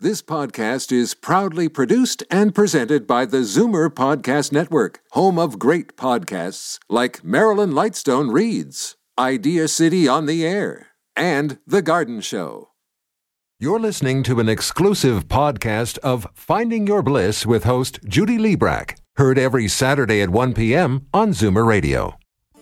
This podcast is proudly produced and presented by the Zoomer Podcast Network, home of great podcasts like Marilyn Lightstone Reads, Idea City on the Air, and The Garden Show. You're listening to an exclusive podcast of Finding Your Bliss with host Judy Liebrack, heard every Saturday at 1 p.m. on Zoomer Radio.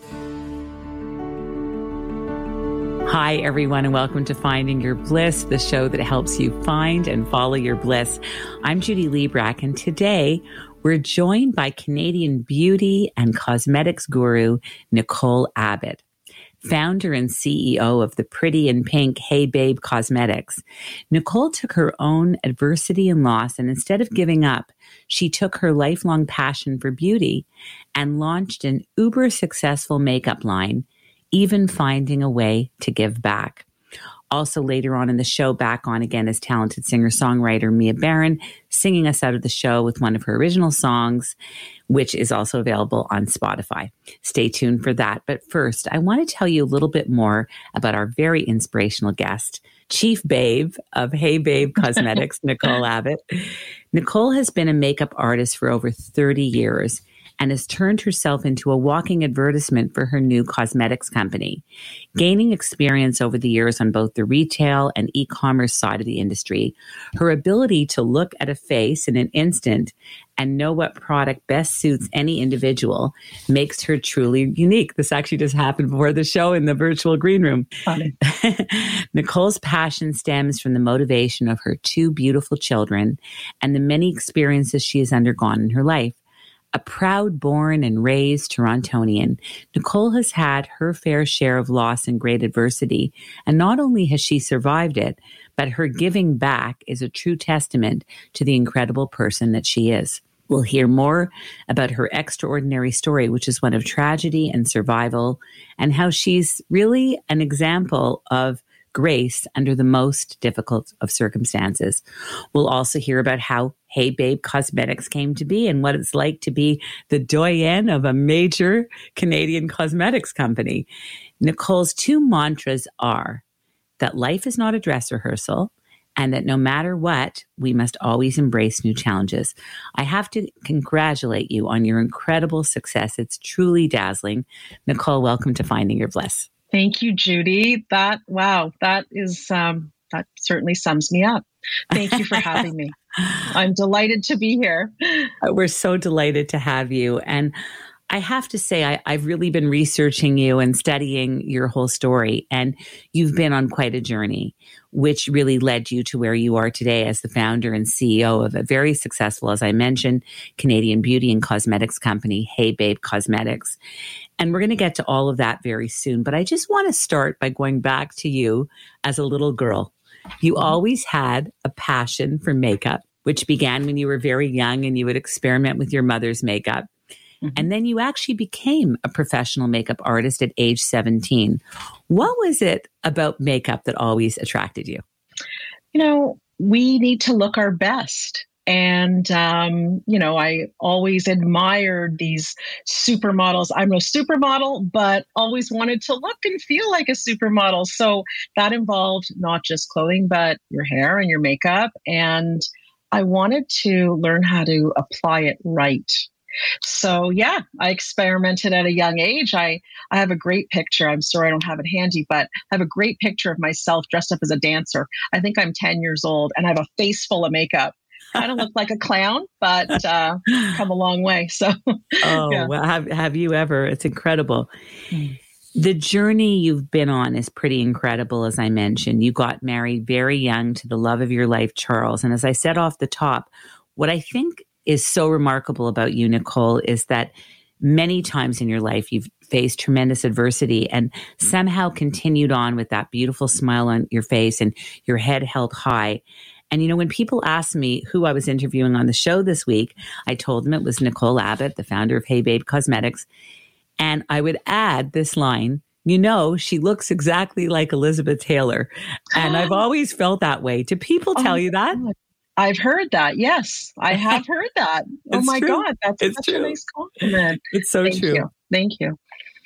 Hi, everyone, and welcome to Finding Your Bliss, the show that helps you find and follow your bliss. I'm Judy Liebrack, and today we're joined by Canadian beauty and cosmetics guru Nicole Abbott, founder and CEO of the Pretty in Pink Hey Babe Cosmetics. Nicole took her own adversity and loss, and instead of giving up, she took her lifelong passion for beauty and launched an uber successful makeup line, even finding a way to give back. Also later on in the show, back on again as talented singer-songwriter Mia Barron, singing us out of the show with one of her original songs, which is also available on Spotify. Stay tuned for that. But first, I want to tell you a little bit more about our very inspirational guest, Chief Babe of Hey Babe Cosmetics, Nicole Abbott. Nicole has been a makeup artist for over 30 years and has turned herself into a walking advertisement for her new cosmetics company. Gaining experience over the years on both the retail and e-commerce side of the industry, her ability to look at a face in an instant and know what product best suits any individual makes her truly unique. This actually just happened before the show in the virtual green room. Funny. Nicole's passion stems from the motivation of her two beautiful children and the many experiences she has undergone in her life. A proud born and raised Torontonian, Nicole has had her fair share of loss and great adversity. And not only has she survived it, but her giving back is a true testament to the incredible person that she is. We'll hear more about her extraordinary story, which is one of tragedy and survival, and how she's really an example of grace under the most difficult of circumstances. We'll also hear about how Hey Babe Cosmetics came to be and what it's like to be the doyenne of a major Canadian cosmetics company. Nicole's two mantras are that life is not a dress rehearsal and that no matter what, we must always embrace new challenges. I have to congratulate you on your incredible success. It's truly dazzling. Nicole, welcome to Finding Your Bliss. Thank you, Judy. That is, that certainly sums me up. Thank you for having me. I'm delighted to be here. We're so delighted to have you. And I have to say, I've really been researching you and studying your whole story. And you've been on quite a journey, which really led you to where you are today as the founder and CEO of a very successful, as I mentioned, Canadian beauty and cosmetics company, Hey Babe Cosmetics. And we're going to get to all of that very soon. But I just want to start by going back to you as a little girl. You always had a passion for makeup, which began when you were very young and you would experiment with your mother's makeup. Mm-hmm. And then you actually became a professional makeup artist at age 17. What was it about makeup that always attracted you? You know, we need to look our best. And, I always admired these supermodels. I'm no supermodel, but always wanted to look and feel like a supermodel. So that involved not just clothing, but your hair and your makeup. And I wanted to learn how to apply it right. So yeah, I experimented at a young age. I have a great picture. I'm sorry I don't have it handy, but I have a great picture of myself dressed up as a dancer. I think I'm 10 years old and I have a face full of makeup. I don't look like a clown, but come a long way. So, yeah. Well, have you ever? It's incredible. The journey you've been on is pretty incredible. As I mentioned, you got married very young to the love of your life, Charles. And as I said off the top, what I think is so remarkable about you, Nicole, is that many times in your life, you've faced tremendous adversity and somehow continued on with that beautiful smile on your face and your head held high. And, when people asked me who I was interviewing on the show this week, I told them it was Nicole Abbott, the founder of Hey Babe Cosmetics. And I would add this line, she looks exactly like Elizabeth Taylor. And I've always felt that way. Do people tell you that? God. I've heard that. Yes, I have heard that. Oh my true. God, that's such a nice compliment. It's so true. Thank you.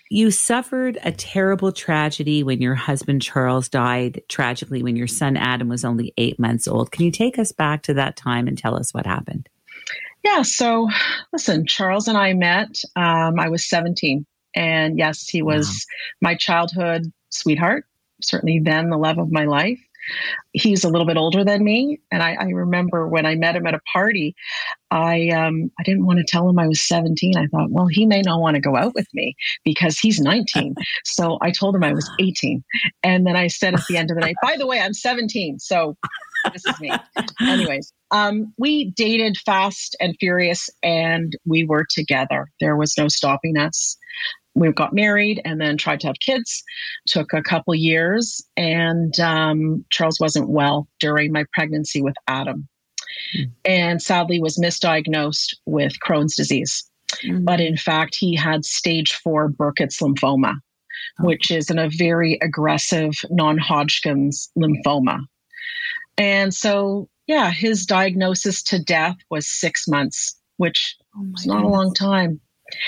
You suffered a terrible tragedy when your husband Charles died tragically when your son Adam was only 8 months old. Can you take us back to that time and tell us what happened? Yeah. So listen, Charles and I met, I was 17. And yes, he was my childhood sweetheart, certainly then the love of my life. He's a little bit older than me. And I remember when I met him at a party, I didn't want to tell him I was 17. I thought, well, he may not want to go out with me because he's 19. So I told him I was 18. And then I said at the end of the night, by the way, I'm 17. So this is me. Anyways, we dated fast and furious and we were together. There was no stopping us. We got married and then tried to have kids. Took a couple years, and Charles wasn't well during my pregnancy with Adam, and sadly was misdiagnosed with Crohn's disease. But in fact, he had stage 4 Burkitt's lymphoma, which is a very aggressive non-Hodgkin's lymphoma. And so, yeah, his diagnosis to death was 6 months, which was not a long time.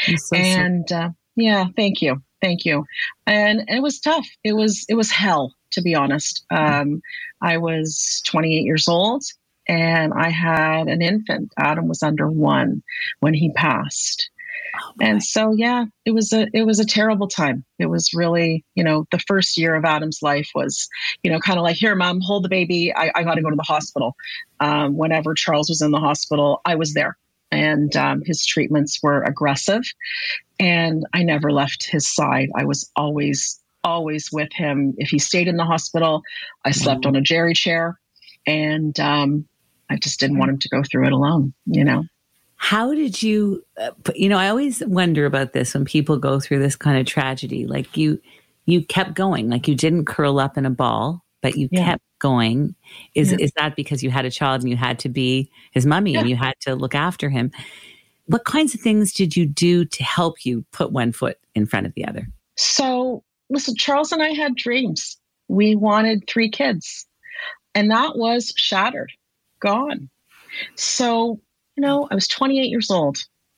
Yeah, thank you. Thank you. And it was tough. It was hell, to be honest. I was 28 years old and I had an infant. Adam was under 1 when he passed. And so, yeah, it was a terrible time. It was really, the first year of Adam's life was, kind of like, here, Mom, hold the baby. I got to go to the hospital. Whenever Charles was in the hospital, I was there. And his treatments were aggressive. And I never left his side. I was always with him. If he stayed in the hospital, I slept on a jerry chair. And I just didn't want him to go through it alone, How did you, I always wonder about this when people go through this kind of tragedy. Like you kept going, like you didn't curl up in a ball, but you kept going. Is that because you had a child and you had to be his mommy and you had to look after him? What kinds of things did you do to help you put one foot in front of the other? So, listen, Charles and I had dreams. We wanted 3 kids, and that was shattered, gone. So, I was 28 years old,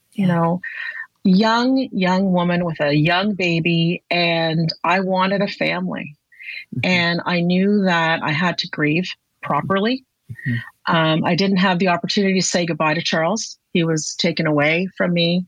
young woman with a young baby, and I wanted a family. And I knew that I had to grieve properly. I didn't have the opportunity to say goodbye to Charles. He was taken away from me,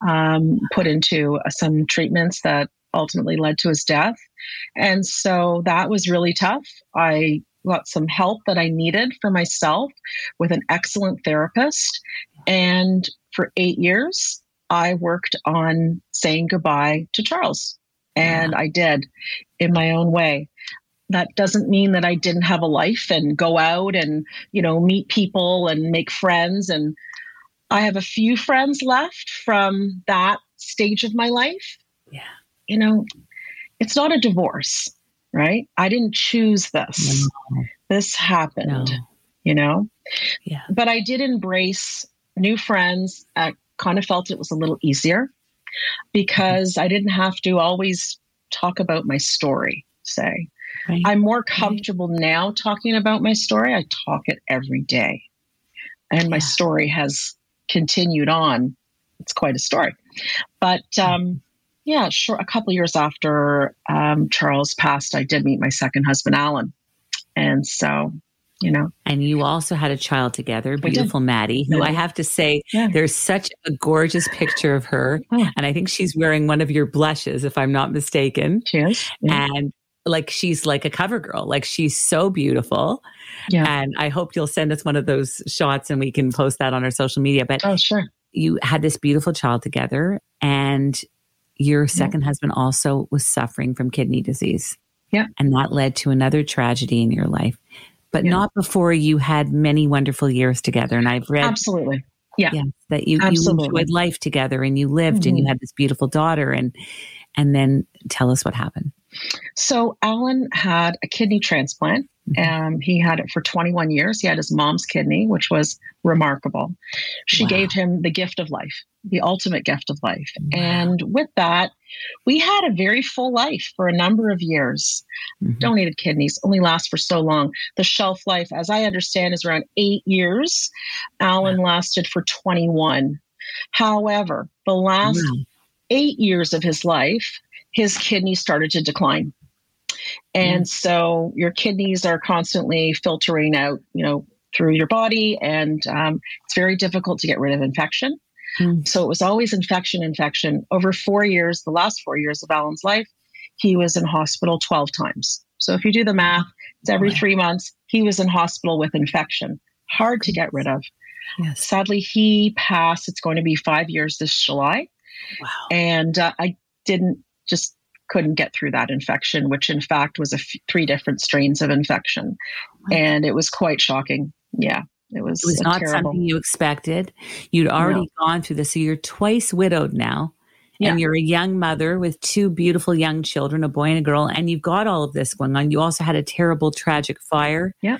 put into some treatments that ultimately led to his death. And so that was really tough. I got some help that I needed for myself with an excellent therapist. And for 8 years, I worked on saying goodbye to Charles. And I did in my own way. That doesn't mean that I didn't have a life and go out and, meet people and make friends. And I have a few friends left from that stage of my life. Yeah. It's not a divorce, right? I didn't choose this. No. This happened, Yeah. But I did embrace new friends. I kind of felt it was a little easier because I didn't have to always talk about my story, say. Right. I'm more comfortable now talking about my story. I talk it every day. And my story has continued on. It's quite a story. But sure. A couple of years after Charles passed, I did meet my second husband, Alan. And so, And you also had a child together, beautiful Maddie, who I have to say, there's such a gorgeous picture of her. And I think she's wearing one of your blushes, if I'm not mistaken. She is. Yeah. And she's like a cover girl. Like she's so beautiful. Yeah. And I hope you'll send us one of those shots and we can post that on our social media. But sure. You had this beautiful child together and your second husband also was suffering from kidney disease. Yeah. And that led to another tragedy in your life, but not before you had many wonderful years together. And I've read absolutely. Yeah. That you enjoyed life together and you lived and you had this beautiful daughter and then tell us what happened. So Alan had a kidney transplant. He had it for 21 years. He had his mom's kidney, which was remarkable. She gave him the gift of life, the ultimate gift of life. Wow. And with that, we had a very full life for a number of years. Donated kidneys only last for so long. The shelf life, as I understand, is around 8 years. Alan lasted for 21. However, the last 8 years of his life, his kidneys started to decline. And so your kidneys are constantly filtering out, through your body, and it's very difficult to get rid of infection. So it was always infection. Over 4 years, the last 4 years of Alan's life, he was in hospital 12 times. So if you do the math, it's every 3 months, he was in hospital with infection. Hard to get rid of. Yes. Sadly, he passed. It's going to be 5 years this July. Wow. And I couldn't get through that infection, which in fact was 3 different strains of infection. And it was quite shocking. Yeah. It was not terrible. something you expected. You'd already gone through this. So you're twice widowed now. Yeah. And you're a young mother with 2 beautiful young children, a boy and a girl, and you've got all of this going on. You also had a terrible, tragic fire. Yeah.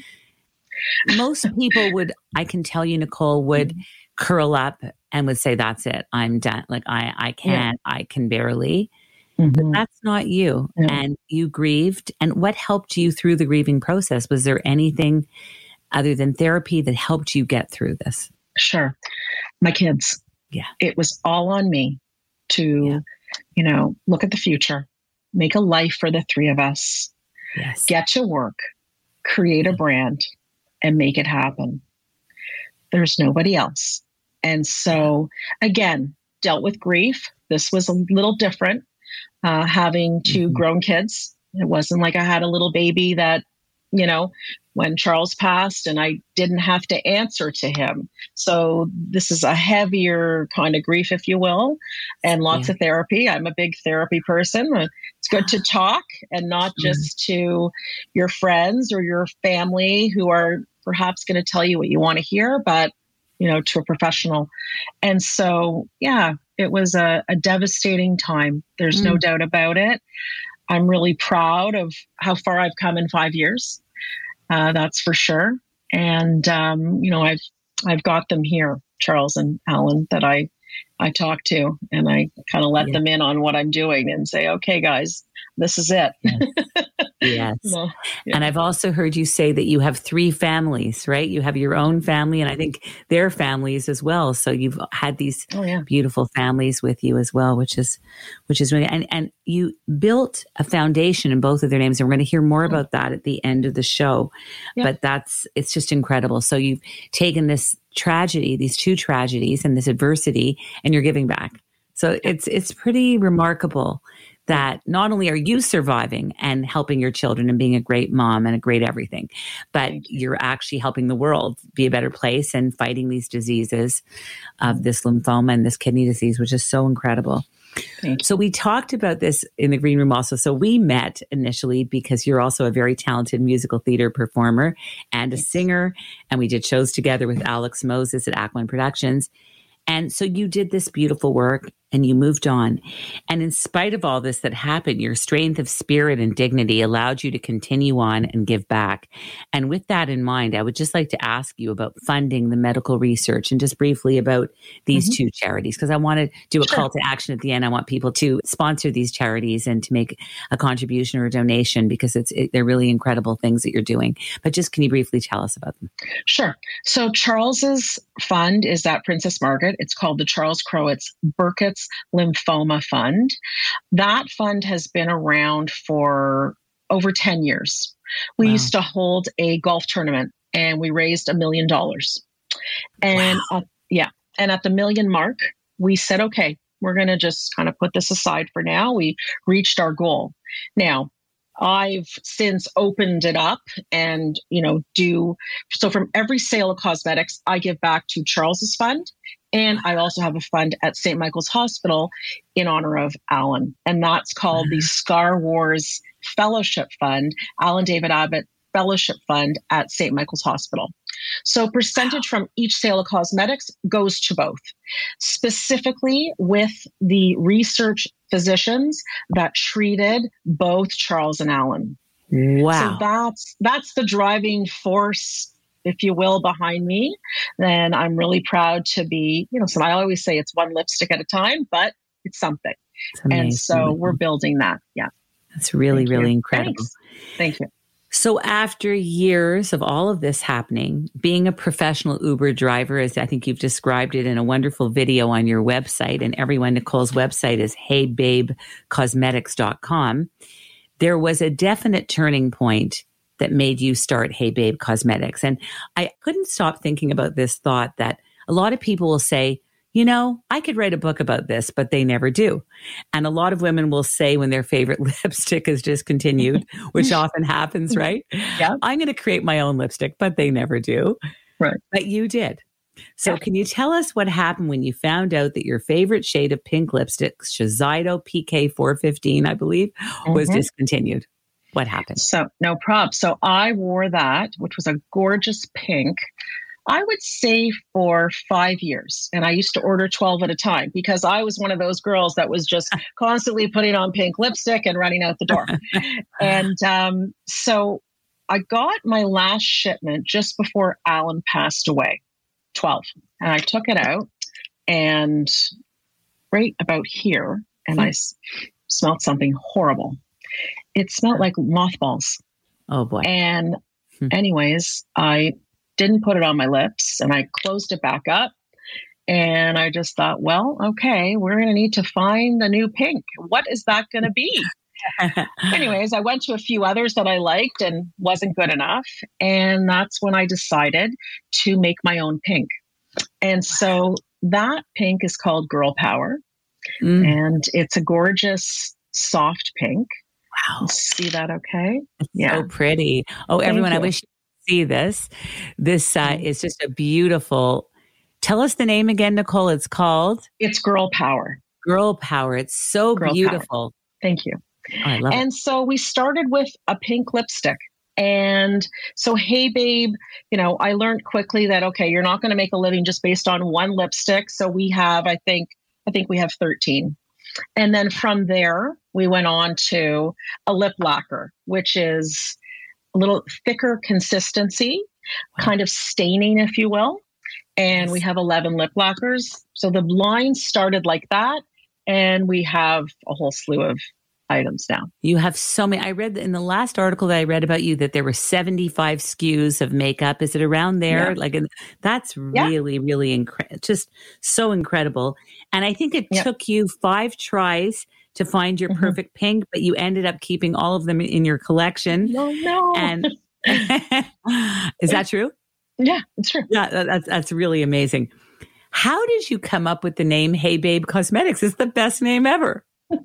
Most people would, I can tell you, Nicole, would curl up and would say, that's it, I'm done. Like, I can't, I can barely. But that's not you. Yeah. And you grieved. And what helped you through the grieving process? Was there anything other than therapy that helped you get through this? Sure. My kids. Yeah. It was all on me to, look at the future, make a life for the 3 of us, get to work, create a brand, and make it happen. There's nobody else. And so, again, dealt with grief. This was a little different, having 2 grown kids. It wasn't like I had a little baby that, when Charles passed and I didn't have to answer to him. So this is a heavier kind of grief, if you will, and lots of therapy. I'm a big therapy person. It's good to talk, and not just to your friends or your family who are perhaps going to tell you what you want to hear, but, to a professional. And so, it was a devastating time. There's no doubt about it. I'm really proud of how far I've come in 5 years. That's for sure. And, I've got them here, Charles and Alan, that I talk to, and I kind of let them in on what I'm doing and say, okay, guys, this is it. Yes. And I've also heard you say that you have 3 families, right? You have your own family, and I think their families as well. So you've had these beautiful families with you as well, which is really, and you built a foundation in both of their names. And we're going to hear more about that at the end of the show, but it's just incredible. So you've taken this tragedy, these 2 tragedies and this adversity, and you're giving back. So it's pretty remarkable that not only are you surviving and helping your children and being a great mom and a great everything, but you're actually helping the world be a better place and fighting these diseases of this lymphoma and this kidney disease, which is so incredible. So we talked about this in the green room also. So we met initially because you're also a very talented musical theater performer and a singer. And we did shows together with Alex Moses at Aquan Productions. And so you did this beautiful work and you moved on. And in spite of all this that happened, your strength of spirit and dignity allowed you to continue on and give back. And with that in mind, I would just like to ask you about funding the medical research and just briefly about these 2 charities, because I want to do a call to action at the end. I want people to sponsor these charities and to make a contribution or a donation, because they're really incredible things that you're doing. But just can you briefly tell us about them? Sure. So Charles's fund is at Princess Margaret. It's called the Charles Crowitz Burkitt's Lymphoma Fund. That fund has been around for over 10 years. We used to hold a golf tournament and we raised $1 million. And and at the million mark, we said, okay, we're going to just kind of put this aside for now. We reached our goal. Now, I've since opened it up and, so from every sale of cosmetics, I give back to Charles's fund. And I also have a fund at St. Michael's Hospital in honor of Alan. And that's called the Scar Wars Fellowship Fund, Alan David Abbott Fellowship Fund at St. Michael's Hospital. So percentage from each sale of cosmetics goes to both, specifically with the research physicians that treated both Charles and Alan. Wow. So that's the driving force, if you will, behind me. Then I'm really proud to be, so I always say it's one lipstick at a time, but it's something. And so we're building that. Yeah. That's really, really incredible. Thanks. Thank you. So after years of all of this happening, being a professional Uber driver, as I think you've described it in a wonderful video on your website, and everyone, Nicole's website is heybabecosmetics.com. There was a definite turning point that made you start Hey Babe Cosmetics. And I couldn't stop thinking about this thought that a lot of people will say, you know, I could write a book about this, but they never do. And a lot of women will say when their favorite lipstick is discontinued, which often happens, right? Yeah. I'm going to create my own lipstick, but they never do. Right. But you did. So can you tell us what happened when you found out that your favorite shade of pink lipstick, Shiseido PK 415, I believe, was discontinued? What happened? So no problem. So I wore that, which was a gorgeous pink, I would say for 5 years. And I used to order 12 at a time because I was one of those girls that was just constantly putting on pink lipstick and running out the door. And so I got my last shipment just before Alan passed away, 12. And I took it out and right about here, and I smelled something horrible. It smelled like mothballs. Oh boy. And anyways, I didn't put it on my lips and I closed it back up. And I just thought, well, okay, we're going to need to find a new pink. What is that going to be? Anyways, I went to a few others that I liked and wasn't good enough. And that's when I decided to make my own pink. And so that pink is called Girl Power. And it's a gorgeous, soft pink. Wow. See that okay? Yeah. So pretty. Oh, everyone, I wish you could see this. This is just a beautiful. Tell us the name again, Nicole. It's called? It's Girl Power. Girl Power. It's so Girl beautiful. Power. Thank you. Oh, I love it. And so we started with a pink lipstick. And so, Hey Babe, you know, I learned quickly that, okay, you're not going to make a living just based on one lipstick. So we have, I think we have 13. And then from there, we went on to a lip lacquer, which is a little thicker consistency, kind of staining, if you will. And we have 11 lip lacquers. So the line started like that. And we have a whole slew of items now. You have so many. I read in the last article that I read about you that there were 75 SKUs of makeup. Is it around there? Yeah. That's really, really just so incredible. And I think it took you 5 tries to find your perfect pink, but you ended up keeping all of them in your collection. No. And is that true? Yeah, it's true. Yeah, that's really amazing. How did you come up with the name Hey Babe Cosmetics? It's the best name ever.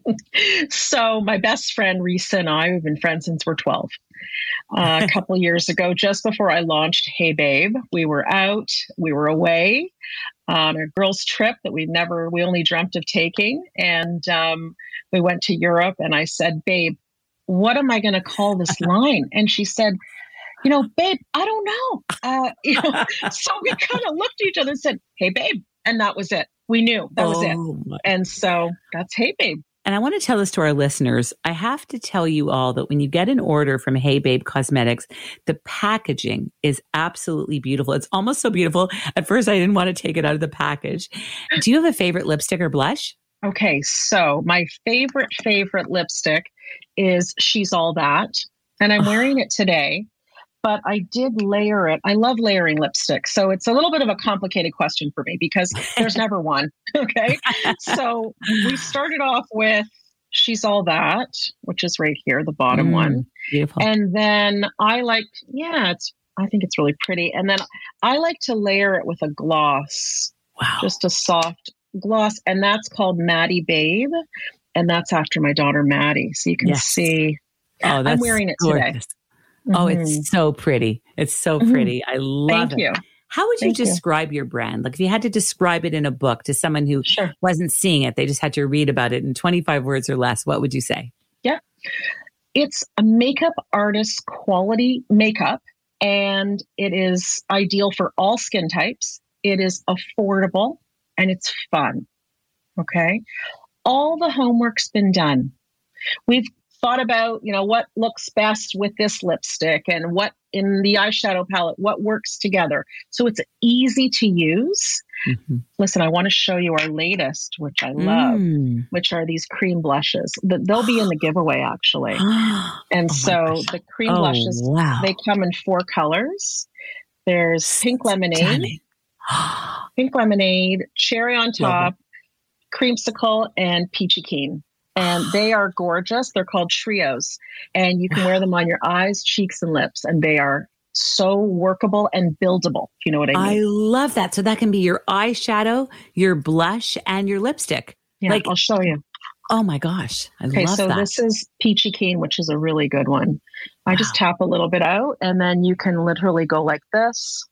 So my best friend, Risa, and I have been friends since we're 12. A couple of years ago, just before I launched Hey Babe, we were away on a girls' trip that we only dreamt of taking. And we went to Europe and I said, babe, what am I going to call this line? And she said, you know, babe, I don't know. So we kind of looked at each other and said, Hey Babe. And that was it. We knew that was it. And so that's Hey Babe. And I want to tell this to our listeners. I have to tell you all that when you get an order from Hey Babe Cosmetics, the packaging is absolutely beautiful. It's almost so beautiful. At first, I didn't want to take it out of the package. Do you have a favorite lipstick or blush? Okay, so my favorite lipstick is She's All That. And I'm wearing it today. But I did layer it. I love layering lipstick. So it's a little bit of a complicated question for me because there's never one. Okay. So we started off with She's All That, which is right here, the bottom one. Beautiful. And then I think it's really pretty. And then I like to layer it with a gloss. Wow. Just a soft gloss. And that's called Maddie Babe. And that's after my daughter, Maddie. So you can see, I'm wearing it today. Oh, it's so pretty. It's so pretty. I love it. Thank you. How would you describe your brand? Like if you had to describe it in a book to someone who wasn't seeing it, they just had to read about it in 25 words or less, what would you say? Yeah. It's a makeup artist quality makeup, and it is ideal for all skin types. It is affordable and it's fun. Okay. All the homework's been done. We've thought about, what looks best with this lipstick and what in the eyeshadow palette, what works together. So it's easy to use. Mm-hmm. Listen, I want to show you our latest, which I love, which are these cream blushes. They'll be in the giveaway, actually. And the cream blushes, they come in 4 colors. There's pink lemonade, cherry on top, creamsicle, and peachy keen. And they are gorgeous. They're called trios. And you can wear them on your eyes, cheeks, and lips. And they are so workable and buildable, if you know what I mean. I love that. So that can be your eyeshadow, your blush, and your lipstick. Yeah, I'll show you. Oh my gosh. I love that. So this is peachy keen, which is a really good one. I just tap a little bit out, and then you can literally go like this.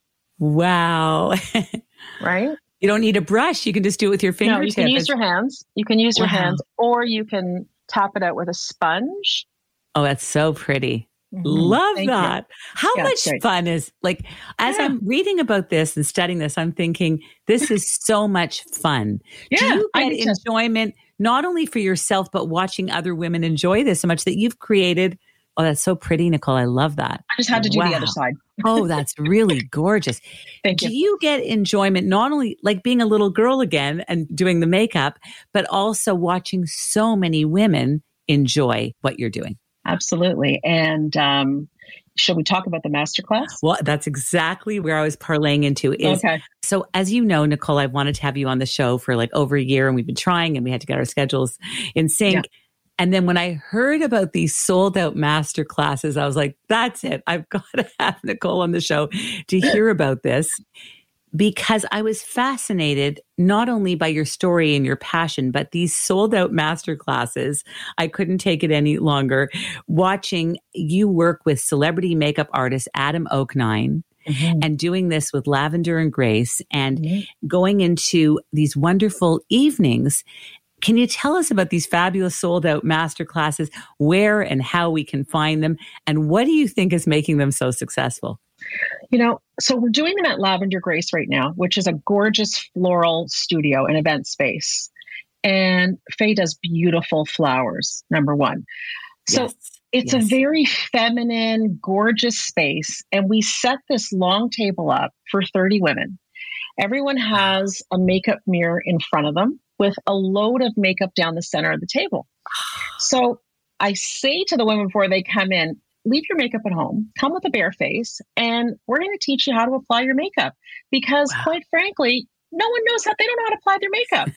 Wow. Right? You don't need a brush. You can just do it with your fingertips. No, you can use your hands. You can use your hands, or you can tap it out with a sponge. Oh, that's so pretty. Love that. How much fun is, like, as I'm reading about this and studying this, I'm thinking this is so much fun. Do you get enjoyment not only for yourself, but watching other women enjoy this so much that you've created? Oh, that's so pretty, Nicole. I love that. I just had to do the other side. Oh, that's really gorgeous. Thank you. Do you get enjoyment not only like being a little girl again and doing the makeup, but also watching so many women enjoy what you're doing? Absolutely. And shall we talk about the masterclass? Well, that's exactly where I was parlaying into. So as you know, Nicole, I wanted to have you on the show for like over a year, and we've been trying, and we had to get our schedules in sync. Yeah. And then when I heard about these sold out master classes, I was like, that's it. I've got to have Nicole on the show to hear about this, because I was fascinated not only by your story and your passion, but these sold out master classes. I couldn't take it any longer. Watching you work with celebrity makeup artist Adam Oaknine. And doing this with Lavender and Grace, and going into these wonderful evenings. Can you tell us about these fabulous sold out master classes, where and how we can find them, and what do you think is making them so successful? You know, so we're doing them at Lavender Grace right now, which is a gorgeous floral studio and event space. And Faye does beautiful flowers, number one. So it's a very feminine, gorgeous space. And we set this long table up for 30 women. Everyone has a makeup mirror in front of them with a load of makeup down the center of the table. So I say to the women before they come in, leave your makeup at home, come with a bare face, and we're going to teach you how to apply your makeup. Because quite frankly, no one knows how, they don't know how to apply their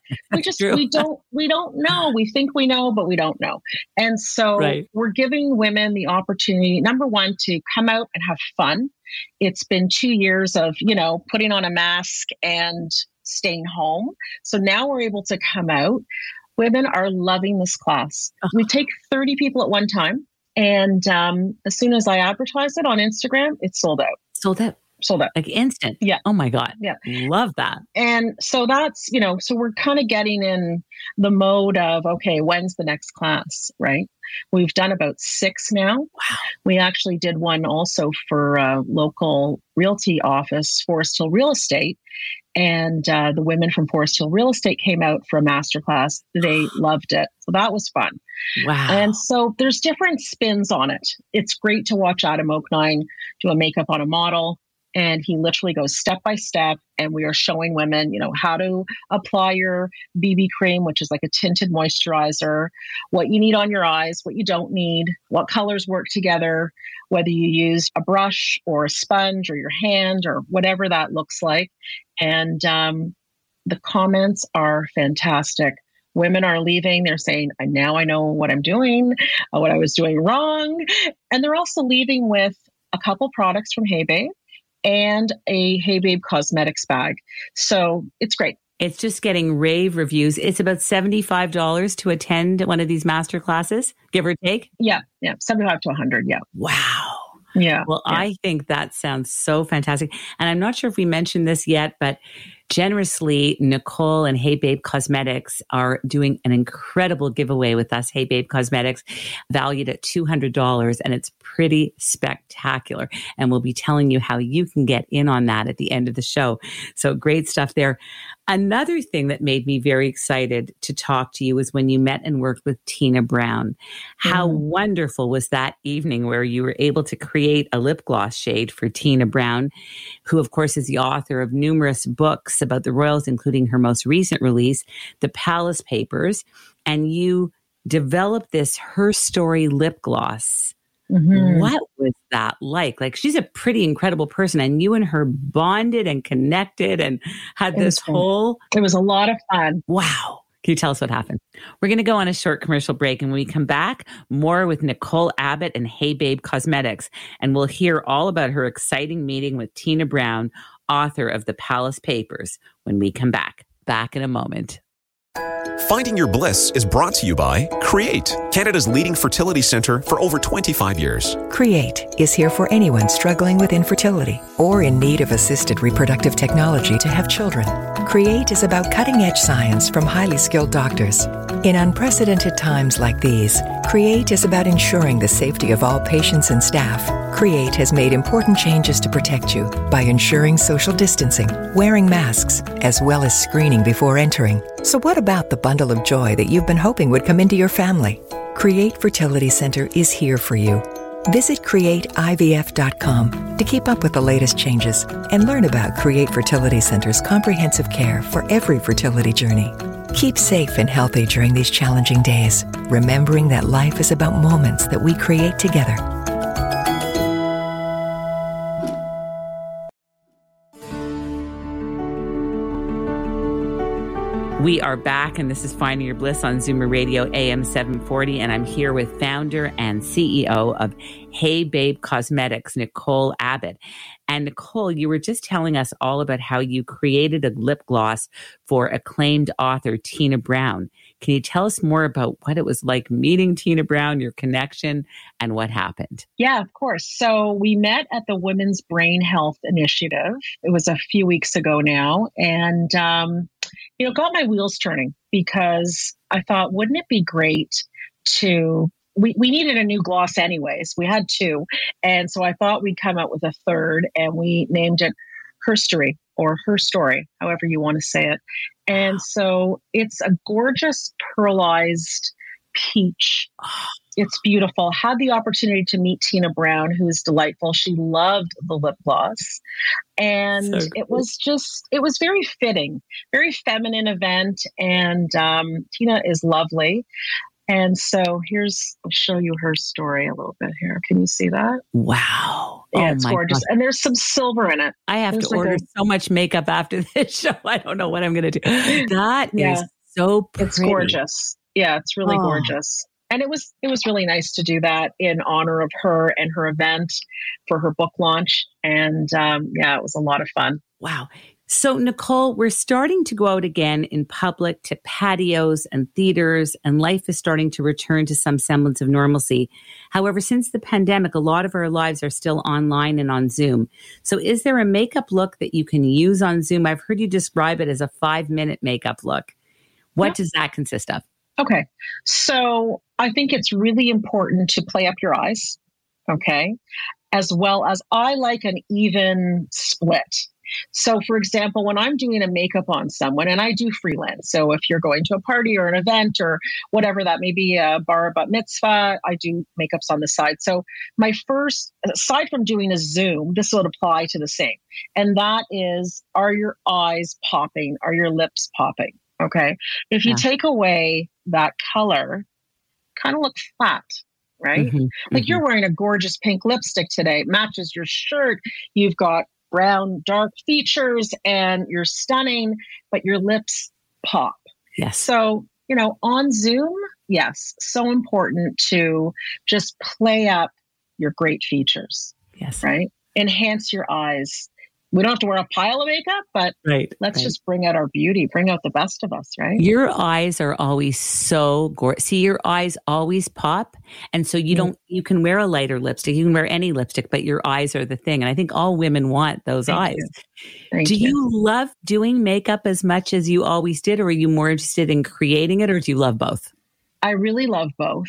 makeup. We don't know. We think we know, but we don't know. And so we're giving women the opportunity, number one, to come out and have fun. It's been 2 years of, putting on a mask and staying home. So now we're able to come out. Women are loving this class. We take 30 people at one time. And as soon as I advertise it on Instagram, it's sold out. Sold out. Like instant. Yeah. Oh my God. Yeah. Love that. And so that's, so we're kind of getting in the mode of, okay, when's the next class, right? We've done about 6 now. Wow. We actually did one also for a local realty office, Forest Hill Real Estate. And the women from Forest Hill Real Estate came out for a masterclass. They loved it. So that was fun. Wow. And so there's different spins on it. It's great to watch Adam Oaknine do a makeup on a model. And he literally goes step by step. And we are showing women, how to apply your BB cream, which is like a tinted moisturizer, what you need on your eyes, what you don't need, what colors work together, whether you use a brush or a sponge or your hand or whatever that looks like. And the comments are fantastic. Women are leaving. They're saying, now I know what I'm doing, what I was doing wrong. And they're also leaving with a couple products from Hey Babe and a Hey Babe Cosmetics bag. So it's great. It's just getting rave reviews. It's about $75 to attend one of these master classes, give or take. Yeah. 75 to 100. Yeah. Wow. Yeah. Well, I think that sounds so fantastic. And I'm not sure if we mentioned this yet, but generously, Nicole and Hey Babe Cosmetics are doing an incredible giveaway with us. Hey Babe Cosmetics, valued at $200, and it's pretty spectacular. And we'll be telling you how you can get in on that at the end of the show. So great stuff there. Another thing that made me very excited to talk to you was when you met and worked with Tina Brown. How wonderful was that evening where you were able to create a lip gloss shade for Tina Brown, who of course is the author of numerous books about the royals, including her most recent release, The Palace Papers. And you developed this Her Story lip gloss. What was that like? Like, she's a pretty incredible person, and you and her bonded and connected and had this whole... It was a lot of fun. Wow. Can you tell us what happened? We're going to go on a short commercial break, and when we come back, more with Nicole Abbott and Hey Babe Cosmetics, and we'll hear all about her exciting meeting with Tina Brown, author of The Palace Papers, when we come back. Back in a moment. Finding Your Bliss is brought to you by Create, Canada's leading fertility centre for over 25 years. Create is here for anyone struggling with infertility or in need of assisted reproductive technology to have children. Create is about cutting-edge science from highly skilled doctors. In unprecedented times like these, Create is about ensuring the safety of all patients and staff. Create has made important changes to protect you by ensuring social distancing, wearing masks, as well as screening before entering. So what about the bundle of joy that you've been hoping would come into your family? Create Fertility Center is here for you. Visit CreateIVF.com to keep up with the latest changes and learn about Create Fertility Center's comprehensive care for every fertility journey. Keep safe and healthy during these challenging days, remembering that life is about moments that we create together. We are back, and this is Finding Your Bliss on Zoomer Radio AM 740, and I'm here with founder and CEO of Hey Babe Cosmetics, Nicole Abbott. And Nicole, you were just telling us all about how you created a lip gloss for acclaimed author Tina Brown. Can you tell us more about what it was like meeting Tina Brown, your connection, and what happened? Yeah, of course. So we met at the Women's Brain Health Initiative. It was a few weeks ago now. And, got my wheels turning because I thought, wouldn't it be great to... We needed a new gloss anyways. We had two. And so I thought we'd come out with a third, and we named it Her Story, or Her Story, however you want to say it. And so it's a gorgeous pearlized peach. It's beautiful. Had the opportunity to meet Tina Brown, who's delightful. She loved the lip gloss. And so cool. It was very fitting, very feminine event. And Tina is lovely. And so I'll show you her story a little bit here. Can you see that? Wow. Yeah, it's gorgeous. God. And there's some silver in it. I have to order so much makeup after this show. I don't know what I'm going to do. That is so pretty. It's gorgeous. Yeah, it's really gorgeous. And it was really nice to do that in honor of her and her event for her book launch. And it was a lot of fun. Wow. So, Nicole, we're starting to go out again in public to patios and theaters, and life is starting to return to some semblance of normalcy. However, since the pandemic, a lot of our lives are still online and on Zoom. So is there a makeup look that you can use on Zoom? I've heard you describe it as a 5-minute makeup look. What does that consist of? Okay. So I think it's really important to play up your eyes, okay, as well as I like an even split. So, for example, when I'm doing a makeup on someone, and I do freelance, so if you're going to a party or an event or whatever that may be, a bar bat mitzvah, I do makeups on the side. So my first, aside from doing a Zoom, this would apply to the same. And that is, are your eyes popping? Are your lips popping? Okay. If you take away that color, kind of look flat. Right? Like you're wearing a gorgeous pink lipstick today. It matches your shirt. You've got brown, dark features, and you're stunning, but your lips pop. Yes. So, on Zoom, yes, so important to just play up your great features. Yes. Right? Enhance your eyes. We don't have to wear a pile of makeup, but let's just bring out our beauty, bring out the best of us, right? Your eyes are always so gorgeous. See, your eyes always pop. And so you can wear a lighter lipstick, you can wear any lipstick, but your eyes are the thing. And I think all women want those eyes. Thank you. Do you love doing makeup as much as you always did, or are you more interested in creating it, or do you love both? I really love both.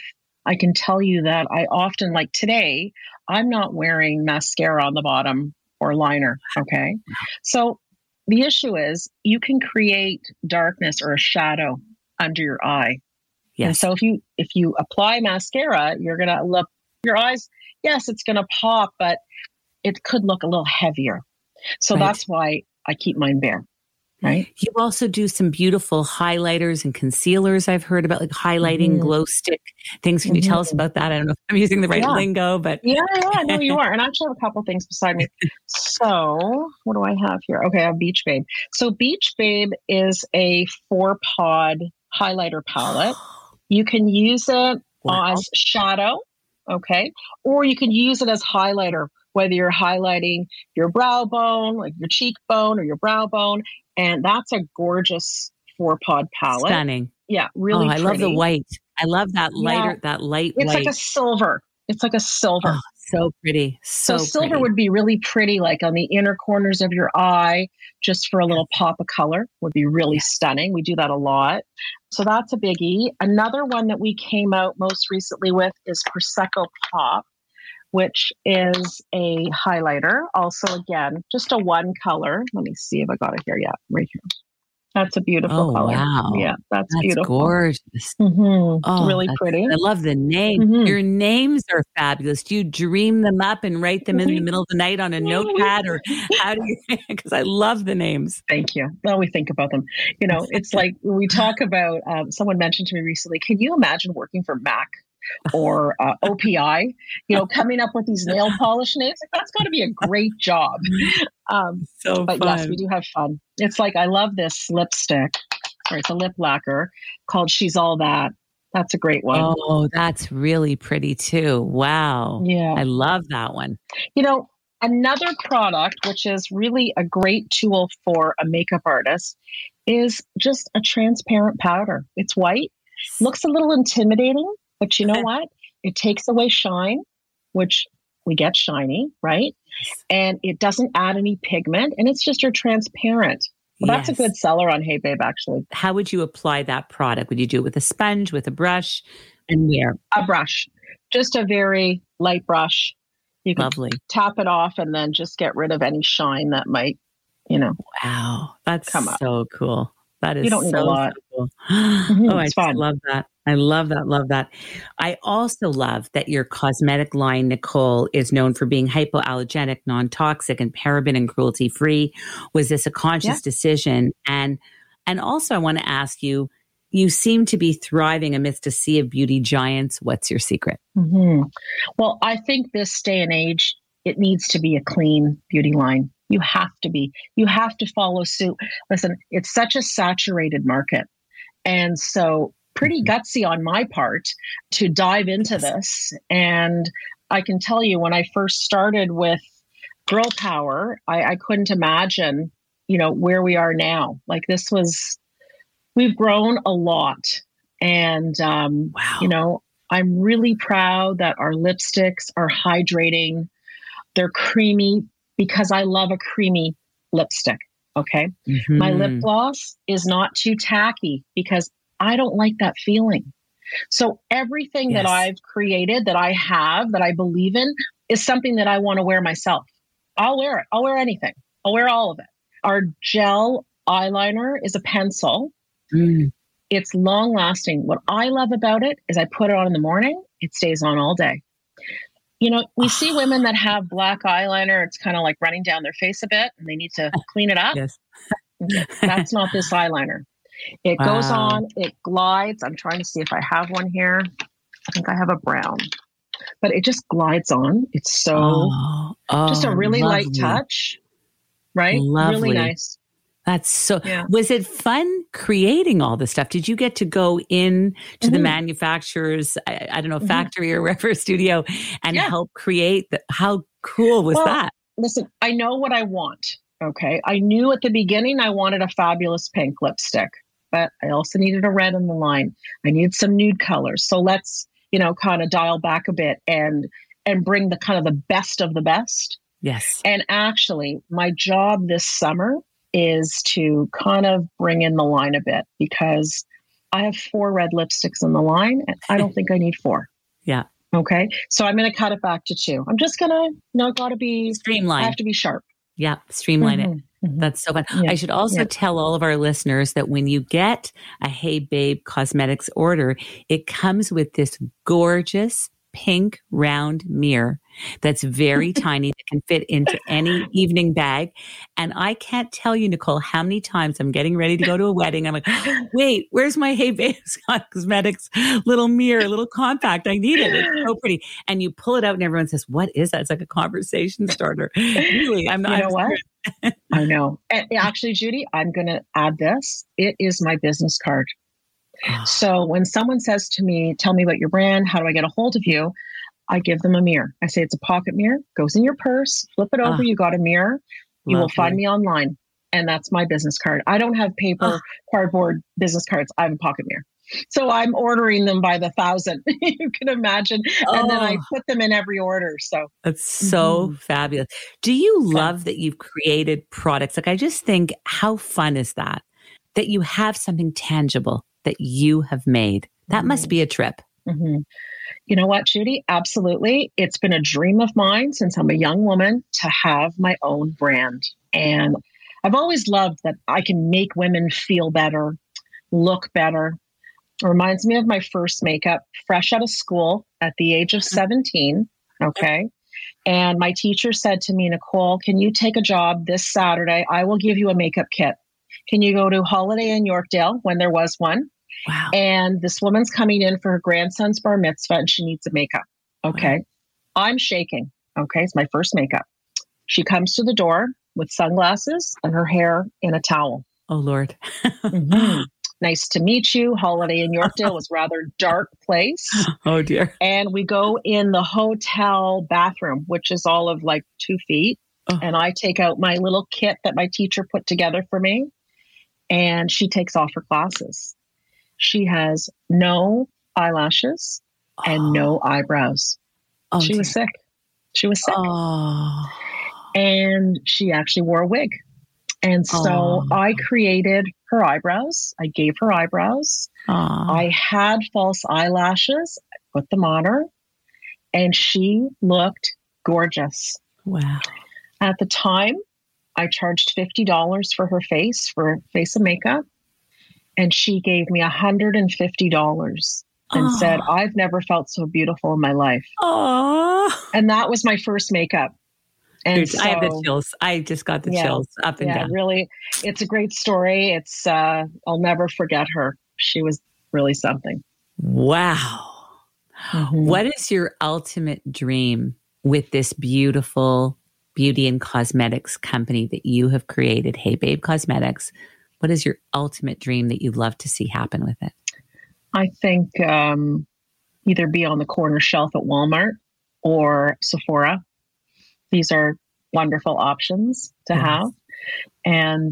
I can tell you that I often, like today, I'm not wearing mascara on the bottom or liner. Okay. So the issue is you can create darkness or a shadow under your eye. Yes. And so if you apply mascara, you're going to look, your eyes, yes, it's going to pop, but it could look a little heavier. So that's why I keep mine bare. Right. You also do some beautiful highlighters and concealers. I've heard about, like highlighting glow stick things. Can you tell us about that? I don't know if I'm using the right lingo, but yeah, no, you are. And I actually have a couple things beside me. So what do I have here? Okay, I have Beach Babe. So Beach Babe is a 4-pod highlighter palette. You can use it as shadow, okay, or you can use it as highlighter, whether you're highlighting your brow bone, like your cheekbone or your brow bone. And that's a gorgeous 4-pod palette. Stunning. Yeah, really pretty. I love the white. I love that lighter, that light white. It's like a silver. It's like a silver. Oh, so pretty. So silver pretty. would be really pretty, like on the inner corners of your eye, just for a little pop of color would be really stunning. We do that a lot. So that's a biggie. Another one that we came out most recently with is Prosecco Pop, which is a highlighter. Also, again, just a one color. Let me see if I got it here. Yeah, right here. That's a beautiful color. Wow. Yeah, that's beautiful. Gorgeous. Really pretty. I love the name. Your names are fabulous. Do you dream them up and write them in the middle of the night on a notepad, or how do you? Because I love the names. Thank you. Well, we think about them. You know, it's like we talk about. Someone mentioned to me recently. Can you imagine working for MAC? Or OPI, you know, coming up with these nail polish names? Like, that's got to be a great job. But fun. Yes, we do have fun. It's like, I love this lipstick. Sorry, it's a lip lacquer called She's All That. That's a great one. Oh, that's really pretty too. Wow. Yeah. I love that one. You know, another product, which is really a great tool for a makeup artist, is just a transparent powder. It's white, looks a little intimidating, but you know what? It takes away shine, which we get shiny, right? And it doesn't add any pigment, and it's just your transparent. Well, that's a good seller on Hey Babe, actually. How would you apply that product? Would you do it with a sponge, with a brush, and where? A brush, just a very light brush. You can tap it off and then just get rid of any shine that might, you know. Wow, that's come up. So cool. That is you don't need a lot. So cool. I just love that. I love that. Love that. I also love that your cosmetic line, Nicole, is known for being hypoallergenic, non-toxic, and paraben and cruelty free. Was this a conscious decision? And also, I want to ask you, you seem to be thriving amidst a sea of beauty giants. What's your secret? Well, I think this day and age, it needs to be a clean beauty line. You have to be. You have to follow suit. Listen, it's such a saturated market. And so pretty gutsy on my part to dive into this. And I can tell you, when I first started with Girl Power, I couldn't imagine, you know, where we are now. Like we've grown a lot. And, you know, I'm really proud that our lipsticks are hydrating. They're creamy because I love a creamy lipstick. Okay. My lip gloss is not too tacky because I don't like that feeling. So everything that I've created, that I have, that I believe in, is something that I want to wear myself. I'll wear it. I'll wear anything. I'll wear all of it. Our gel eyeliner is a pencil. It's long lasting. What I love about it is I put it on in the morning. It stays on all day. You know, we see women that have black eyeliner. It's kind of like running down their face a bit and they need to clean it up. That's not this eyeliner. It goes on, it glides. I'm trying to see if I have one here. I think I have a brown, but it just glides on. It's so just a really light touch, right? Really nice. That's so, was it fun creating all this stuff? Did you get to go in to the manufacturer's, I don't know, factory or wherever, studio, and help create how cool was that? Listen, I know what I want. Okay. I knew at the beginning I wanted a fabulous pink lipstick, but I also needed a red in the line. I needed some nude colors. So let's, you know, kind of dial back a bit and bring the kind of the best of the best. Yes. And actually, my job this summer is to kind of bring in the line a bit because I have 4 red lipsticks in the line and I don't think I need 4. Yeah. Okay. So I'm going to cut it back to 2. I'm just going to, got to be Streamline. I have to be sharp. Yeah. Streamline it. Mm-hmm. That's so fun. Yeah. I should also tell all of our listeners that when you get a Hey Babe Cosmetics order, it comes with this gorgeous pink round mirror that's very tiny that can fit into any evening bag. And I can't tell you, Nicole, how many times I'm getting ready to go to a wedding. I'm like, wait, where's my Hey Babe Cosmetics little mirror, little compact? I need it. It's so pretty. And you pull it out and everyone says, what is that? It's like a conversation starter. Really, I'm not. You know what? I know. And actually, Judy, I'm going to add this. It is my business card. So when someone says to me, tell me about your brand, how do I get a hold of you? I give them a mirror. I say it's a pocket mirror, goes in your purse, flip it over, you got a mirror. You will find me online. And that's my business card. I don't have paper, cardboard business cards. I have a pocket mirror. So I'm ordering them by the 1,000, you can imagine. And then I put them in every order. So that's so fabulous. Do you love that you've created products? Like, I just think, how fun is that you have something tangible that you have made? That must be a trip. You know what, Judy? Absolutely. It's been a dream of mine since I'm a young woman to have my own brand. And I've always loved that I can make women feel better, look better. It reminds me of my first makeup, fresh out of school at the age of 17. Okay. And my teacher said to me, Nicole, can you take a job this Saturday? I will give you a makeup kit. Can you go to Holiday in Yorkdale when there was one? Wow. And this woman's coming in for her grandson's bar mitzvah and she needs a makeup. Okay. Wow. I'm shaking. Okay. It's my first makeup. She comes to the door with sunglasses and her hair in a towel. Oh, Lord. Nice to meet you. Holiday in Yorkdale was a rather dark place. Oh, dear. And we go in the hotel bathroom, which is all of like 2 feet. And I take out my little kit that my teacher put together for me. And she takes off her glasses. She has no eyelashes and no eyebrows. She was sick. She was sick. And she actually wore a wig. And so I created her eyebrows. I gave her eyebrows. I had false eyelashes. I put them on her. And she looked gorgeous. Wow. At the time, I charged $50 for her face, for a face of makeup. And she gave me $150 and said, I've never felt so beautiful in my life. And that was my first makeup. And I have the chills. I just got the chills up and down. Really, it's a great story. It's I'll never forget her. She was really something. Wow. What is your ultimate dream with this beautiful beauty and cosmetics company that you have created, Hey Babe Cosmetics? What is your ultimate dream that you'd love to see happen with it? I think either be on the corner shelf at Walmart or Sephora. These are wonderful options to have. And,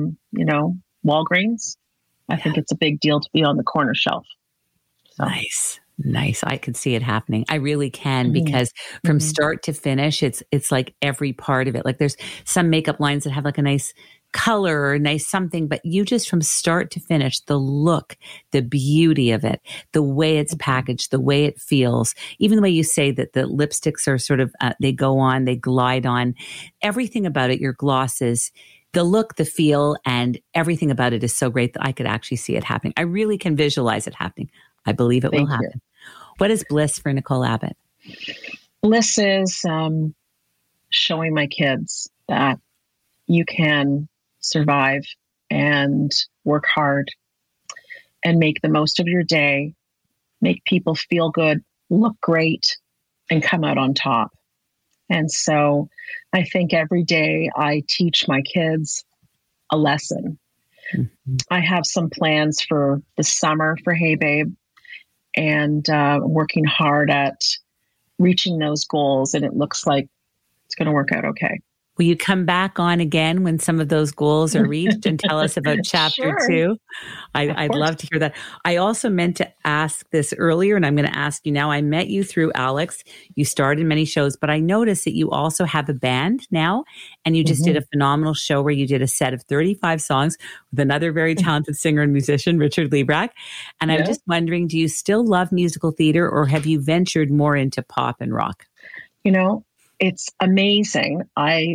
Walgreens, I think it's a big deal to be on the corner shelf. So. Nice. I can see it happening. I really can, because from start to finish, it's like every part of it. Like there's some makeup lines that have like a nice color or nice something, but you just from start to finish, the look, the beauty of it, the way it's packaged, the way it feels, even the way you say that the lipsticks are sort of, they go on, they glide on, everything about it, your glosses, the look, the feel, and everything about it is so great that I could actually see it happening. I really can visualize it happening. I believe it will happen. What is bliss for Nicole Abbott? Bliss is showing my kids that you can survive and work hard and make the most of your day, make people feel good, look great, and come out on top. And so I think every day I teach my kids a lesson. I have some plans for the summer for Hey Babe, and working hard at reaching those goals. And it looks like it's going to work out okay. Will you come back on again when some of those goals are reached and tell us about chapter 2? I'd love to hear that. I also meant to ask this earlier, and I'm going to ask you now. I met you through Alex. You starred in many shows, but I noticed that you also have a band now, and you just did a phenomenal show where you did a set of 35 songs with another very talented singer and musician, Richard Liebrecht. And I'm just wondering, do you still love musical theater, or have you ventured more into pop and rock? You know, it's amazing. I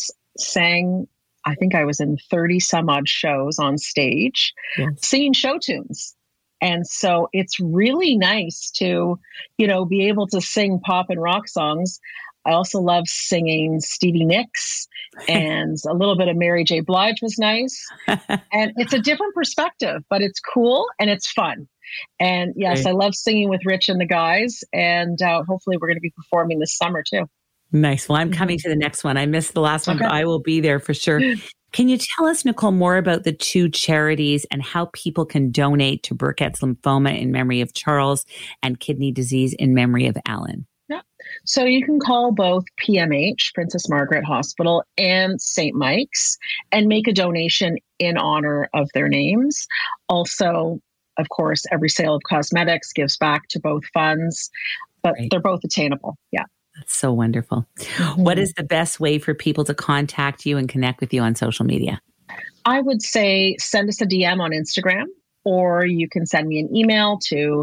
sang, I think I was in 30 some odd shows on stage, singing show tunes. And so it's really nice to, be able to sing pop and rock songs. I also love singing Stevie Nicks, and a little bit of Mary J. Blige was nice. And it's a different perspective, but it's cool and it's fun. And yes, I love singing with Rich and the guys, and hopefully we're going to be performing this summer too. Nice. Well, I'm coming to the next one. I missed the last one, but I will be there for sure. Can you tell us, Nicole, more about the 2 charities and how people can donate to Burkitt's lymphoma in memory of Charles and kidney disease in memory of Alan? Yeah. So you can call both PMH, Princess Margaret Hospital, and St. Mike's and make a donation in honor of their names. Also, of course, every sale of cosmetics gives back to both funds, but they're both attainable. Yeah. That's so wonderful. What is the best way for people to contact you and connect with you on social media? I would say send us a DM on Instagram, or you can send me an email to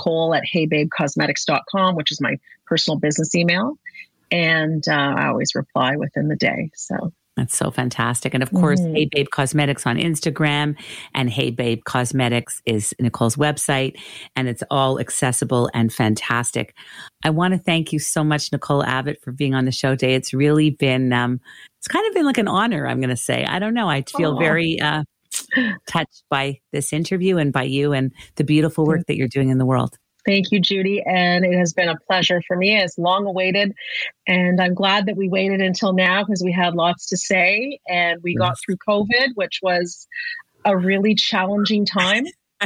Nicole@heybabecosmetics.com, which is my personal business email. And I always reply within the day. So that's so fantastic. And of course, Hey Babe Cosmetics on Instagram, and Hey Babe Cosmetics is Nicole's website, and it's all accessible and fantastic. I want to thank you so much, Nicole Abbott, for being on the show today. It's really been, it's kind of been like an honor, I'm going to say. I don't know. I feel very touched by this interview and by you and the beautiful work that you're doing in the world. Thank you, Judy. And it has been a pleasure for me. It's long awaited. And I'm glad that we waited until now because we had lots to say. And we got through COVID, which was a really challenging time.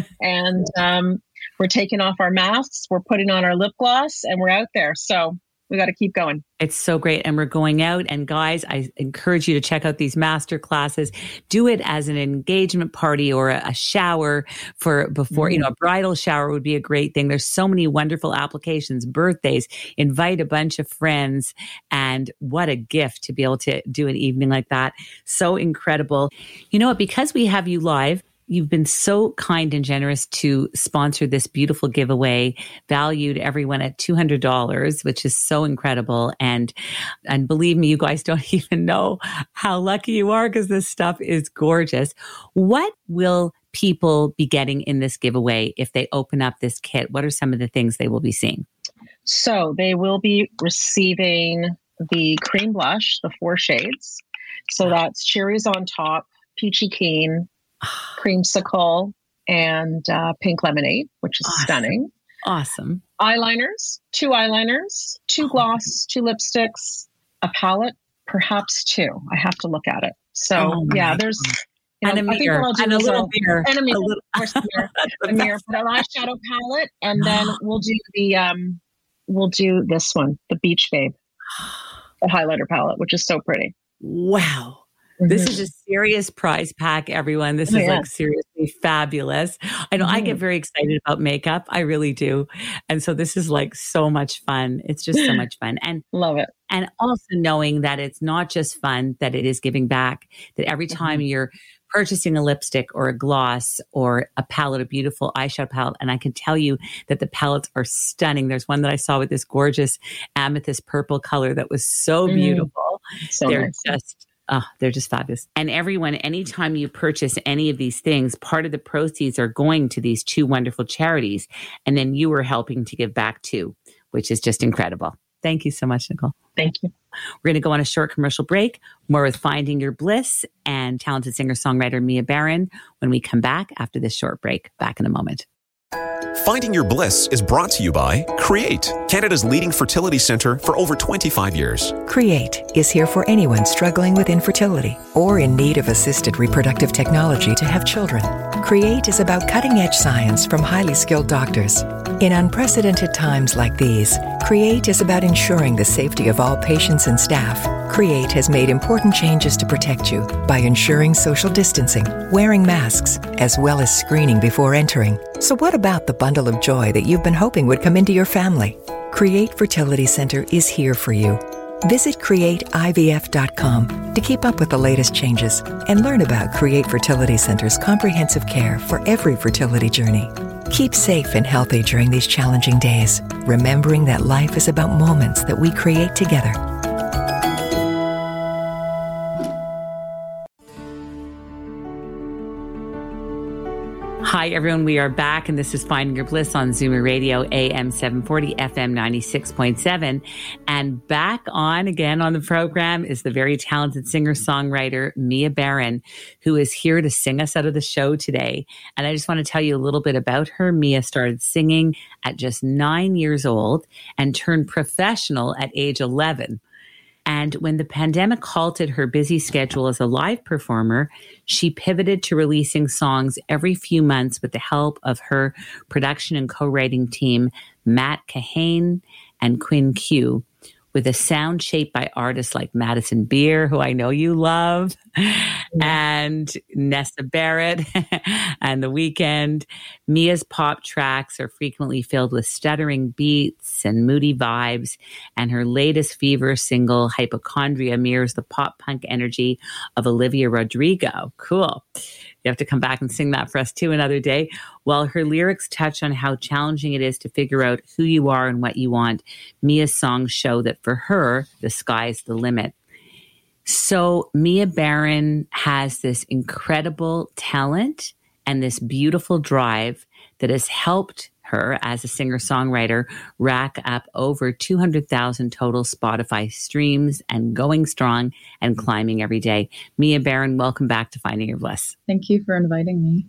And we're taking off our masks, we're putting on our lip gloss, and we're out there. So we got to keep going. It's so great. And we're going out. And guys, I encourage you to check out these master classes. Do it as an engagement party or a shower for before, a bridal shower would be a great thing. There's so many wonderful applications, birthdays, invite a bunch of friends. And what a gift to be able to do an evening like that. So incredible. You know what? Because we have you live, you've been so kind and generous to sponsor this beautiful giveaway, valued everyone at $200, which is so incredible. And believe me, you guys don't even know how lucky you are because this stuff is gorgeous. What will people be getting in this giveaway if they open up this kit? What are some of the things they will be seeing? So they will be receiving the cream blush, the 4 shades. So that's cherries on top, peachy keen, creamsicle, and pink lemonade, which is stunning. Awesome. Eyeliners, 2 eyeliners, 2 gloss, 2 lipsticks, a palette, perhaps 2. I have to look at it. So there's and a mirror, and a little mirror, and a mirror, of course, a mirror, but an eyeshadow palette, and then we'll do this one, the Beach Babe, the highlighter palette, which is so pretty. Wow. This is a serious prize pack, everyone. This is like seriously fabulous. I know I get very excited about makeup. I really do. And so this is like so much fun. It's just so much fun. And love it. And also knowing that it's not just fun, that it is giving back, that every time you're purchasing a lipstick or a gloss or a palette, a beautiful eyeshadow palette. And I can tell you that the palettes are stunning. There's one that I saw with this gorgeous amethyst purple color that was so beautiful. So they're just fabulous. And everyone, anytime you purchase any of these things, part of the proceeds are going to these 2 wonderful charities. And then you are helping to give back too, which is just incredible. Thank you so much, Nicole. Thank you. We're going to go on a short commercial break. More with Finding Your Bliss and talented singer-songwriter Mia Barron when we come back after this short break. Back in a moment. Finding Your Bliss is brought to you by Create, Canada's leading fertility centre for over 25 years. Create is here for anyone struggling with infertility or in need of assisted reproductive technology to have children. Create is about cutting-edge science from highly skilled doctors. In unprecedented times like these, Create is about ensuring the safety of all patients and staff. Create has made important changes to protect you by ensuring social distancing, wearing masks, as well as screening before entering. So what about the bundle of joy that you've been hoping would come into your family? Create Fertility Center is here for you. Visit CreateIVF.com to keep up with the latest changes and learn about Create Fertility Center's comprehensive care for every fertility journey. Keep safe and healthy during these challenging days, remembering that life is about moments that we create together. Hi, everyone. We are back, and this is Finding Your Bliss on Zoomer Radio, AM 740, FM 96.7. And back on again on the program is the very talented singer-songwriter, Mia Baron, who is here to sing us out of the show today. And I just want to tell you a little bit about her. Mia started singing at just 9 years old and turned professional at age 11. And when the pandemic halted her busy schedule as a live performer, she pivoted to releasing songs every few months with the help of her production and co-writing team, Matt Kahane and Quinn Q, with a sound shaped by artists like Madison Beer, who I know you love, and Nessa Barrett and The Weeknd. Mia's pop tracks are frequently filled with stuttering beats and moody vibes, and her latest fever single, Hypochondria, mirrors the pop-punk energy of Olivia Rodrigo. Cool. You have to come back and sing that for us too another day. While her lyrics touch on how challenging it is to figure out who you are and what you want, Mia's songs show that for her, the sky's the limit. So Mia Baron has this incredible talent and this beautiful drive that has helped her as a singer-songwriter rack up over 200,000 total Spotify streams and going strong and climbing every day. Mia Baron, welcome back to Finding Your Bliss. Thank you for inviting me.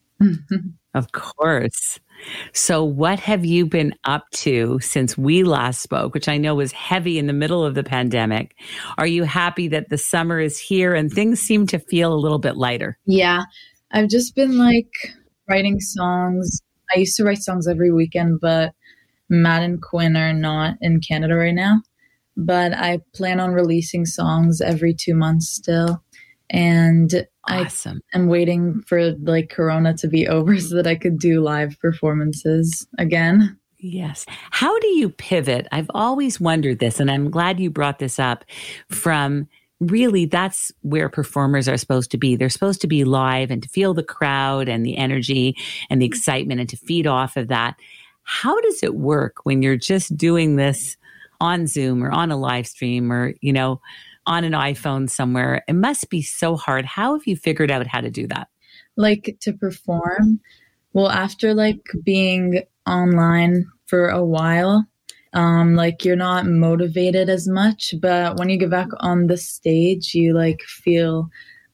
Of course. So what have you been up to since we last spoke, which I know was heavy in the middle of the pandemic? Are you happy that the summer is here and things seem to feel a little bit lighter? Yeah, I've just been writing songs. I used to write songs every weekend, but Matt and Quinn are not in Canada right now. But I plan on releasing songs every 2 months still. And awesome. I'm waiting for Corona to be over so that I could do live performances again. Yes. How do you pivot? I've always wondered this, and I'm glad you brought this up from really that's where performers are supposed to be. They're supposed to be live and to feel the crowd and the energy and the excitement and to feed off of that. How does it work when you're just doing this on Zoom or on a live stream or, on an iPhone somewhere? It must be so hard. How have you figured out how to do that? To perform? Well, after being online for a while, you're not motivated as much, but when you get back on the stage, you feel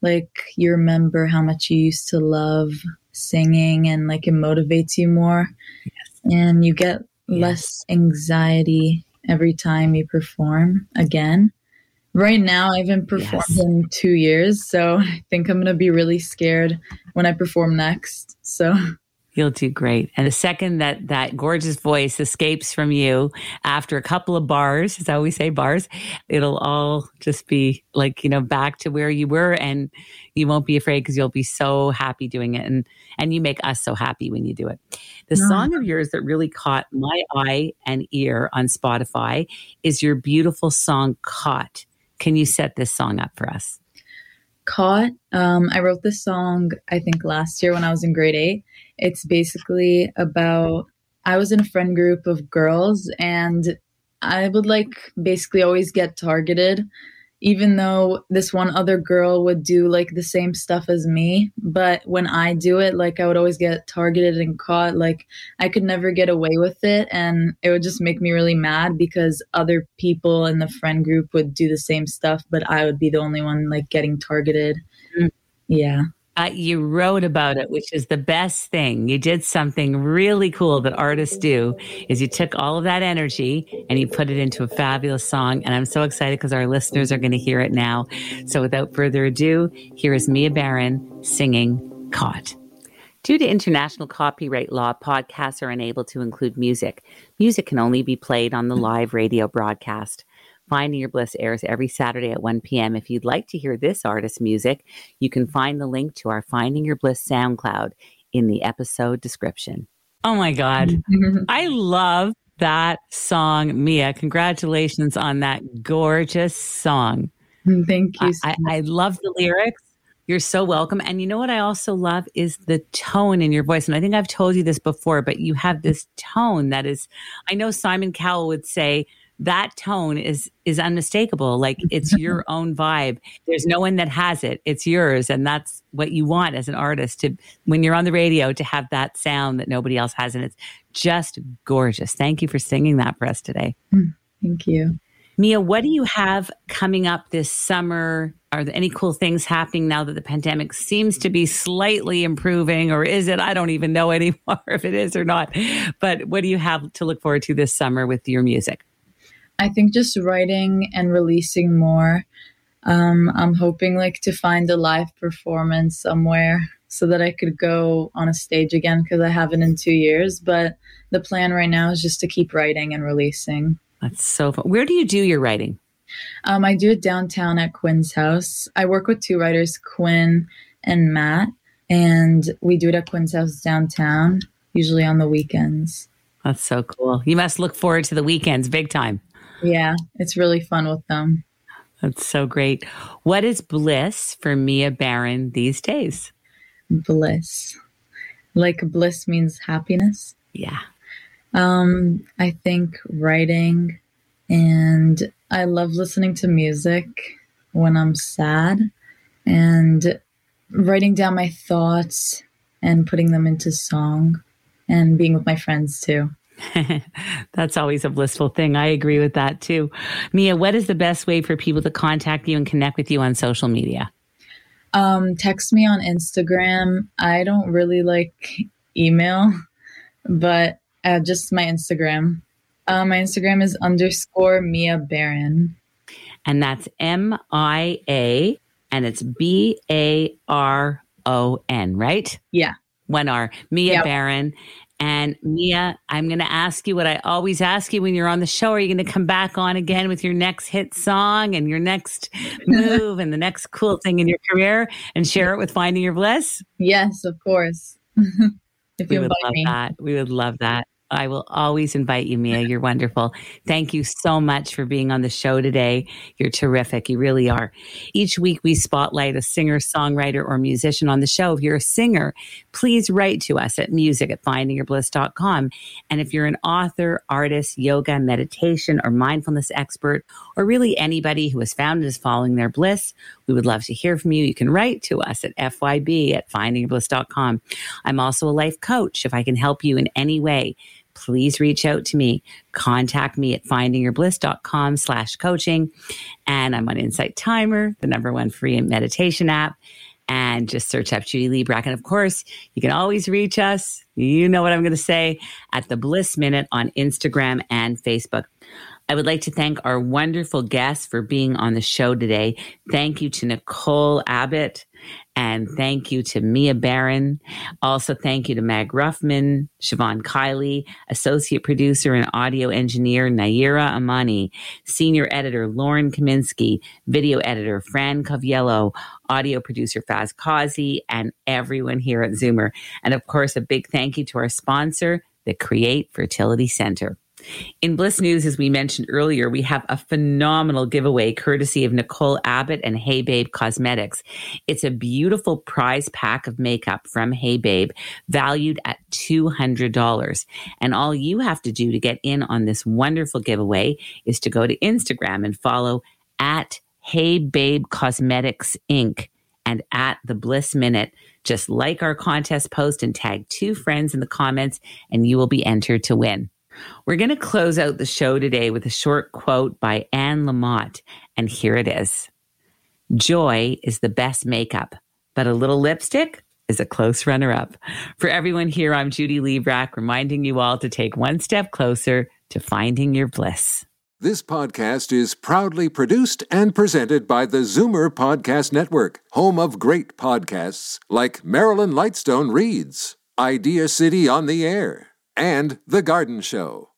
you remember how much you used to love singing and it motivates you more. Yes. And you get less anxiety every time you perform again. Right now, I haven't performed in 2 years, so I think I'm going to be really scared when I perform next. So you'll do great. And the second that gorgeous voice escapes from you after a couple of bars, as I always say, bars, it'll all just be back to where you were, and you won't be afraid because you'll be so happy doing it. And you make us so happy when you do it. The song of yours that really caught my eye and ear on Spotify is your beautiful song, Caught. Can you set this song up for us? Caught. I wrote this song, I think last year when I was in grade 8. It's basically about, I was in a friend group of girls and I would basically always get targeted, even though this one other girl would do the same stuff as me. But when I do it, I would always get targeted and caught. I could never get away with it. And it would just make me really mad because other people in the friend group would do the same stuff, but I would be the only one getting targeted. Mm. Yeah. You wrote about it, which is the best thing. You did something really cool that artists do, is you took all of that energy and you put it into a fabulous song. And I'm so excited because our listeners are going to hear it now. So without further ado, here is Mia Baron singing Caught. Due to international copyright law, podcasts are unable to include music. Music can only be played on the live radio broadcast. Finding Your Bliss airs every Saturday at 1 p.m. If you'd like to hear this artist's music, you can find the link to our Finding Your Bliss SoundCloud in the episode description. Oh my God. I love that song, Mia. Congratulations on that gorgeous song. Thank you. I love the lyrics. You're so welcome. And you know what I also love is the tone in your voice. And I think I've told you this before, but you have this tone that is, I know Simon Cowell would say that tone is unmistakable. Like it's your own vibe. There's no one that has it. It's yours. And that's what you want as an artist to, when you're on the radio, to have that sound that nobody else has. And it's just gorgeous. Thank you for singing that for us today. Thank you. Mia, what do you have coming up this summer? Are there any cool things happening now that the pandemic seems to be slightly improving, or is it? I don't even know anymore if it is or not. But what do you have to look forward to this summer with your music? I think just writing and releasing more. I'm hoping to find a live performance somewhere so that I could go on a stage again, because I haven't in 2 years. But the plan right now is just to keep writing and releasing. That's so fun. Where do you do your writing? I do it downtown at Quinn's house. I work with 2 writers, Quinn and Matt, and we do it at Quinn's house downtown, usually on the weekends. That's so cool. You must look forward to the weekends big time. Yeah, it's really fun with them. That's so great. What is bliss for Mia Baron these days? Bliss. Bliss means happiness. Yeah. I think writing, and I love listening to music when I'm sad, and writing down my thoughts and putting them into song, and being with my friends too. That's always a blissful thing. I agree with that too. Mia, what is the best way for people to contact you and connect with you on social media? Text me on Instagram. I don't really like email, but just my Instagram. My Instagram is _Mia Baron. And that's MIA, and it's BARON, right? Yeah. 1 R. Mia Baron. And Mia, I'm going to ask you what I always ask you when you're on the show. Are you going to come back on again with your next hit song and your next move and the next cool thing in your career and share it with Finding Your Bliss? Yes, of course. If you invite me. We would love that. I will always invite you, Mia. You're wonderful. Thank you so much for being on the show today. You're terrific. You really are. Each week we spotlight a singer, songwriter, or musician on the show. If you're a singer, please write to us at music@findingyourbliss.com. And if you're an author, artist, yoga, meditation, or mindfulness expert, or really anybody who has found and is following their bliss, we would love to hear from you. You can write to us at fyb@findingyourbliss.com. I'm also a life coach. If I can help you in any way, please reach out to me. Contact me at findingyourbliss.com/coaching. And I'm on Insight Timer, the #1 free meditation app. And just search up Judy Lee Brack. And of course, you can always reach us. You know what I'm going to say, at the Bliss Minute on Instagram and Facebook. I would like to thank our wonderful guests for being on the show today. Thank you to Nicole Abbott, and thank you to Mia Baron. Also, thank you to Mag Ruffman, Siobhan Kiley, associate producer and audio engineer Naira Amani, senior editor Lauren Kaminsky, video editor Fran Coviello, audio producer Faz Kazi, and everyone here at Zoomer. And of course, a big thank you to our sponsor, the Create Fertility Center. In Bliss News, as we mentioned earlier, we have a phenomenal giveaway courtesy of Nicole Abbott and Hey Babe Cosmetics. It's a beautiful prize pack of makeup from Hey Babe, valued at $200. And all you have to do to get in on this wonderful giveaway is to go to Instagram and follow at Hey Babe Cosmetics Inc. and at the Bliss Minute. Just like our contest post and tag 2 friends in the comments, and you will be entered to win. We're going to close out the show today with a short quote by Anne Lamott, and here it is. Joy is the best makeup, but a little lipstick is a close runner-up. For everyone here, I'm Judy Lee Brack, reminding you all to take one step closer to finding your bliss. This podcast is proudly produced and presented by the Zoomer Podcast Network, home of great podcasts like Marilyn Lightstone Reads, Idea City on the Air, and The Garden Show.